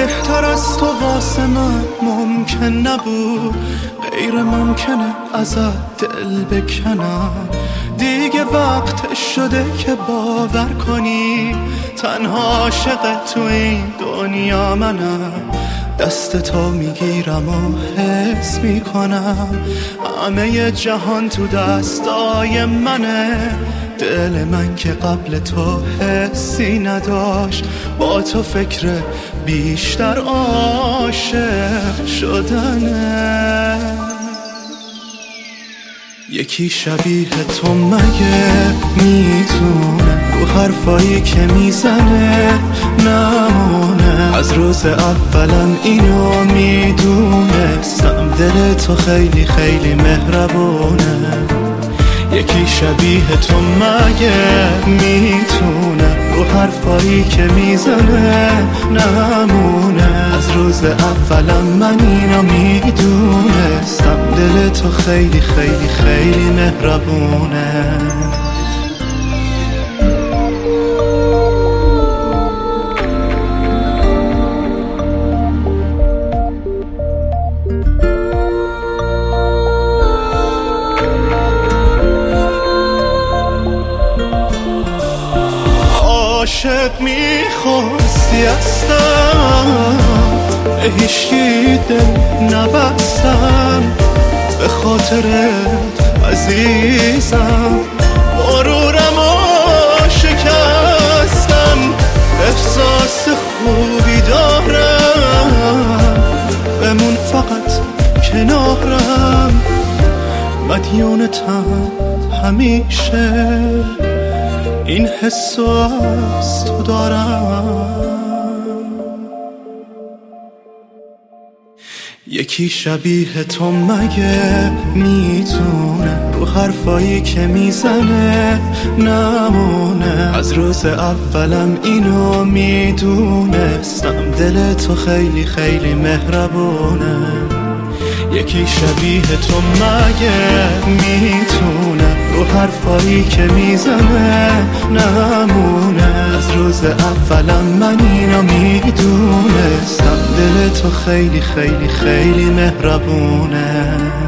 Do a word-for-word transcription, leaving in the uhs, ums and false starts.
بهتر از تو واسه من ممکن نبود، غیر ممکنه ازت دل بکنم. دیگه وقت شده که باور کنی تنها عاشق تو این دنیا منم. دست تو میگیرم و حس میکنم همه جهان تو دستای منه. دل من که قبل تو حسی نداشت، با تو فکر بیشتر عاشق شدنه. یکی شبیه تو مگه میتونه رو حرفایی که میزنه نمونه؟ از روز اولم اینو میدونستم، دل تو خیلی خیلی مهربونه. یکی شبیه تو مگه میتونه رو حرفایی که میزنه نمونه؟ از روز اولم من اینو میدونستم، دل تو خیلی خیلی خیلی مهربونه. عاشق میخواستی هستم، به هیچکی دل نبستم، به خاطرت عزیزم غرورم و شکستم. احساس خوبی دارم، بمون فقط کنارم، مدیونتم همیشه، این حسو از تو دارم. یکی شبیه تو مگه میتونه رو حرفایی که میزنه نمونه؟ از روز اولم اینو میدونستم، دل تو خیلی خیلی مهربونه. یکی شبیه تو مگه میتونه رو حرفایی که میزنه نمونه؟ از روز اولم من اینو میدونستم، دل تو خیلی خیلی خیلی مهربونه.